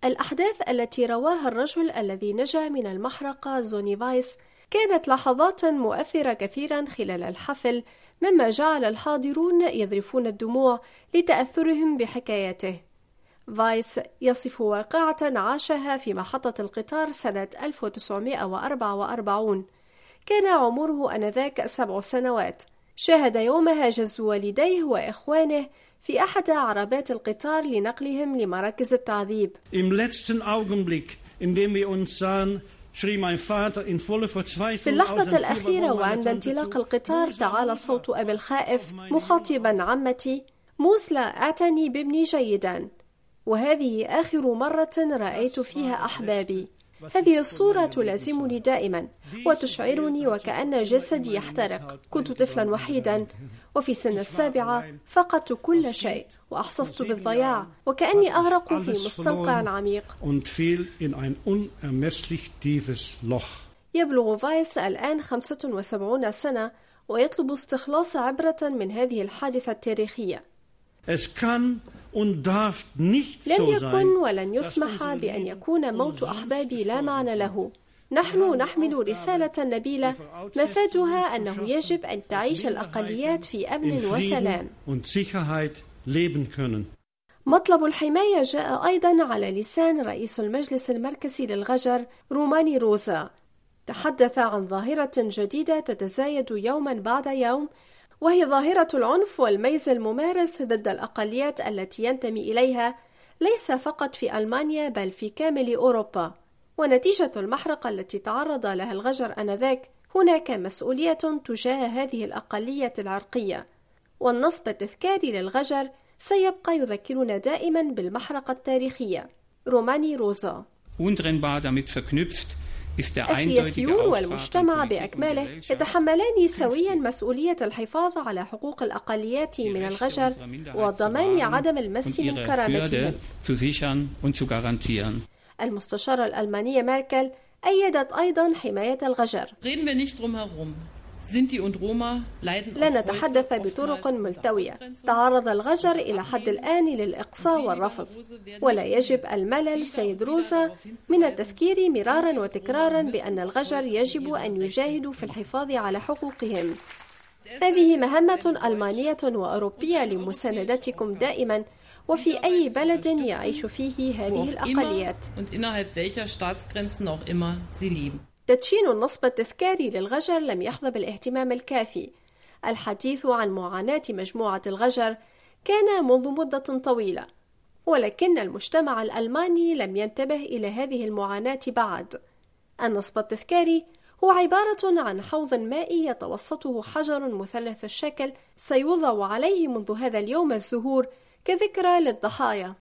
الأحداث التي رواها الرجل الذي نجا من المحرقة زوني فايس كانت لحظات مؤثرة كثيرا خلال الحفل، مما جعل الحاضرون يذرفون الدموع لتأثرهم بحكايته. فايس يصف واقعة عاشها في محطة القطار سنة 1944. كان عمره آنذاك 7 سنوات. شاهد يومها جز والديه وإخوانه في أحد عربات القطار لنقلهم لمراكز التعذيب. في اللحظة الأخيرة وعند انطلاق القطار تعالى صوت أبي الخائف مخاطبا عمتي: موسلا، اعتني بابني جيدا، وهذه آخر مرة رأيت فيها أحبابي. هذه الصورة تلازمني دائما وتشعرني وكأن جسدي يحترق. كنت طفلا وحيدا، وفي سن 7 فقدت كل شيء وأحسست بالضياع وكأني أغرق في مستنقع عميق. يبلغ فايس الآن 75 سنة ويطلب استخلاص عبرة من هذه الحادثة التاريخية. لم يكن ولن يسمح بأن يكون موت أحبابي لا معنى له. نحن نحمل رسالة نبيلة مفادها أنه يجب أن تعيش الأقليات في أمن وسلام. مطلب الحماية جاء أيضا على لسان رئيس المجلس المركزي للغجر روماني روزا. تحدث عن ظاهرة جديدة تتزايد يوما بعد يوم، وهي ظاهرة العنف والميز الممارس ضد الأقليات التي ينتمي إليها، ليس فقط في ألمانيا بل في كامل أوروبا. ونتيجة المحرقة التي تعرض لها الغجر آنذاك، هناك مسؤولية تجاه هذه الأقلية العرقية، والنصب التذكاري للغجر سيبقى يذكرنا دائما بالمحرقة التاريخية. روماني روزا. السياسيون والمجتمع بأكمله يتحملان سويا مسؤولية الحفاظ على حقوق الأقليات من الغجر وضمان عدم المس من كرامتهم. المستشارة الألمانية ميركل أيدت أيضا حماية الغجر. لا نتحدث بطرق ملتوية. تعرض الغجر إلى حد الآن للإقصاء والرفض، ولا يجب الملل سيد روزا من التذكير مرارا وتكرارا بأن الغجر يجب أن يجاهدوا في الحفاظ على حقوقهم. هذه مهمة ألمانية وأوروبية لمساندتكم دائما وفي أي بلد يعيش فيه هذه الأقليات. تدشين النصب التذكاري للغجر لم يحظى بالاهتمام الكافي. الحديث عن معاناة مجموعة الغجر كان منذ مدة طويلة، ولكن المجتمع الألماني لم ينتبه إلى هذه المعاناة بعد. النصب التذكاري هو عبارة عن حوض مائي يتوسطه حجر مثلث الشكل سيوضع عليه منذ هذا اليوم الزهور كذكرى للضحايا.